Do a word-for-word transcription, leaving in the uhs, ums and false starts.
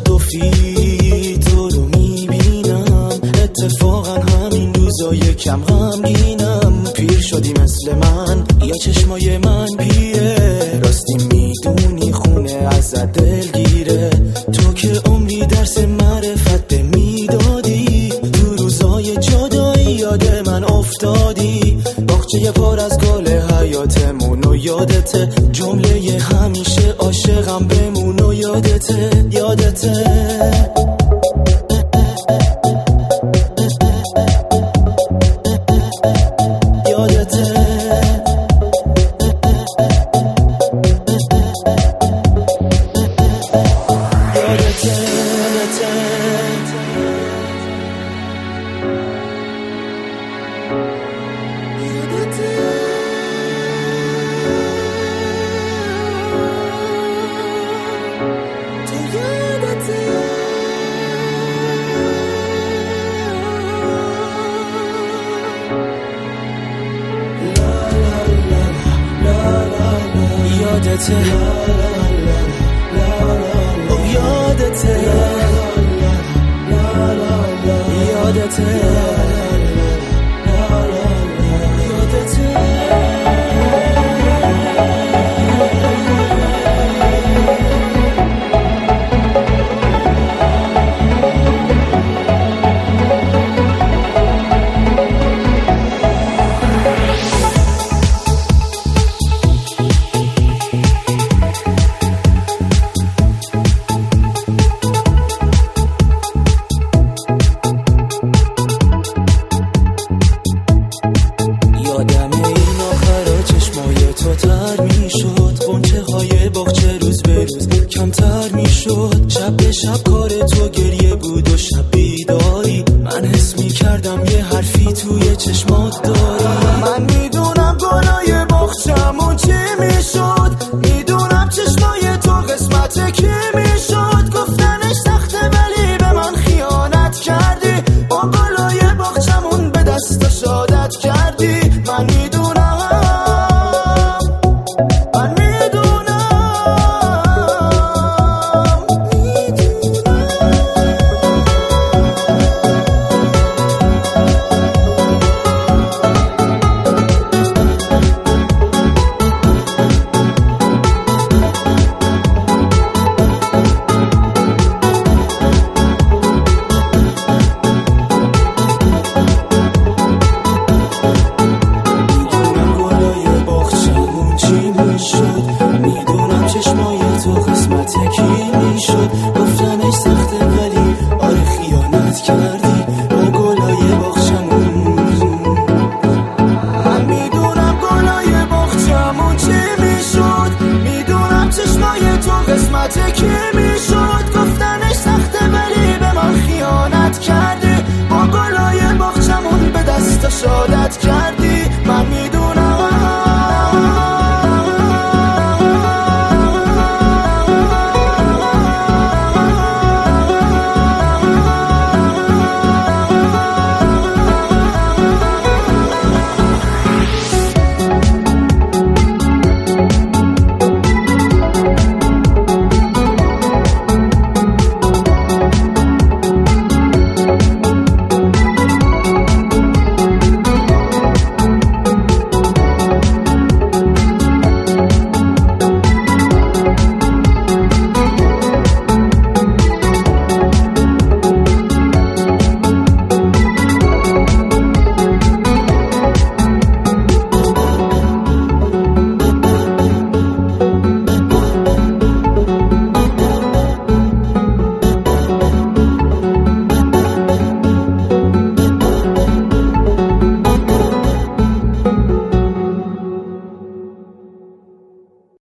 تصادفی تو رو میبینم، اتفاقا همین روزا یکم غمگینم. پیر شدی مثل من یا چشمای من پیره، راستی میدونی خونه ازت دلگیره. تو که عمری درس معرفت به میدادی، تو روزای جدایی یاد من افتادی. باغچه پر از گل حیاتمون و یادته، جمله همیشه عاشقم بمون و یادته یادته یادته او یادته یادته کمتر میشد، شب به شب کار تو گریه بود و شب بیداری. من حس میکردم یه حرفی توی چشمات داری. من میدونم گلای باغچمون چی میشد، میدونم چشمای تو قسمت کی میشد. گفتنش سخته ولی به من خیانت کردی، با گلای باغچمون به دست شادت کردی. من میدونم میدونم چشمای تو قسمت کی میشد. گفتنش سخته